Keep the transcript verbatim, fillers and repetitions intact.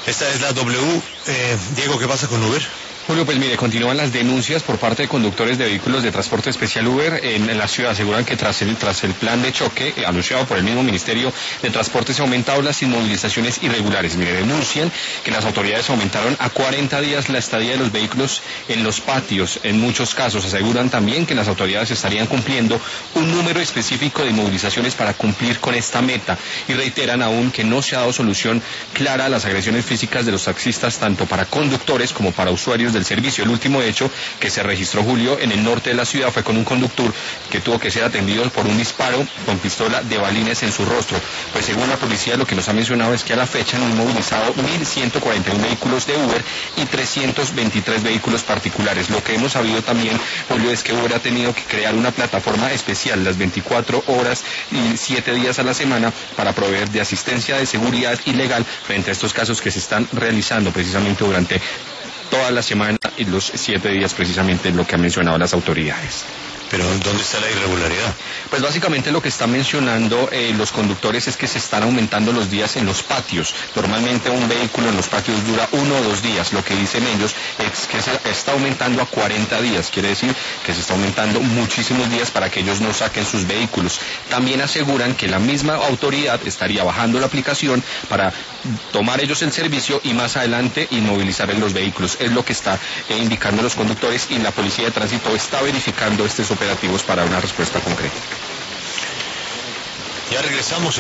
Esta es la W. Eh, Diego, ¿qué pasa con Uber? Julio, pues mire, continúan las denuncias por parte de conductores de vehículos de transporte especial Uber en, en la ciudad. Aseguran que tras el, tras el plan de choque eh, anunciado por el mismo Ministerio de Transporte se han aumentado las inmovilizaciones irregulares. Mire, denuncian que las autoridades aumentaron a cuarenta días la estadía de los vehículos en los patios. En muchos casos aseguran también que las autoridades estarían cumpliendo un número específico de inmovilizaciones para cumplir con esta meta. Y reiteran aún que no se ha dado solución clara a las agresiones físicas de los taxistas, tanto para conductores como para usuarios del servicio. El último hecho que se registró, Julio, en el norte de la ciudad fue con un conductor que tuvo que ser atendido por un disparo con pistola de balines en su rostro. Pues según la policía, lo que nos ha mencionado es que a la fecha han inmovilizado mil ciento cuarenta y uno vehículos de Uber y trescientos veintitrés vehículos particulares. Lo que hemos sabido también, Julio, es que Uber ha tenido que crear una plataforma especial las veinticuatro horas y siete días a la semana para proveer de asistencia de seguridad y legal frente a estos casos que se están realizando precisamente durante toda la semana y los siete días, precisamente lo que han mencionado las autoridades. Pero ¿dónde está la irregularidad? Pues básicamente lo que están mencionando eh, los conductores es que se están aumentando los días en los patios. Normalmente un vehículo en los patios dura uno o dos días. Lo que dicen ellos es que se está aumentando a cuarenta días. Quiere decir que se está aumentando muchísimos días para que ellos no saquen sus vehículos. También aseguran que la misma autoridad estaría bajando la aplicación para tomar ellos el servicio y más adelante inmovilizar en los vehículos. Es lo que está eh, indicando los conductores, y la Policía de Tránsito está verificando estos operativos para una respuesta concreta. Ya regresamos.